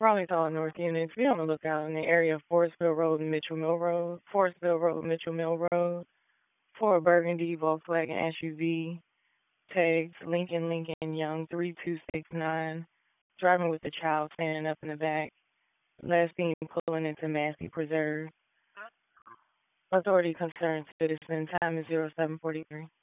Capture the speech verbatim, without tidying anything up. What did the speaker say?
Raleigh Toll North units, be on the lookout in the area of Forestville Road and Mitchell Mill Road, Forestville Road, Mitchell Mill Road, for a Burgundy Volkswagen S U V, tags Lincoln Lincoln Young three two six nine, driving with a child standing up in the back, last seen pulling into Massey Preserve. Authority concerned citizen, time is zero seven forty-three.